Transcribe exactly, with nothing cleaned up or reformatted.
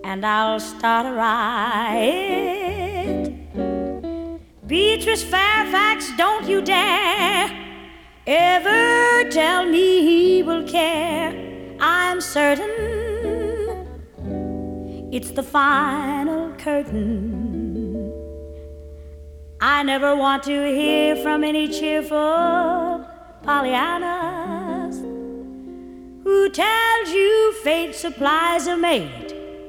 and I'll start a riot. Beatrice Fairfax, don't you dare ever tell me he will care. I'm certain it's the final curtain. I never want to hear from any cheerful Pollyannas who tells you fate supplies a mate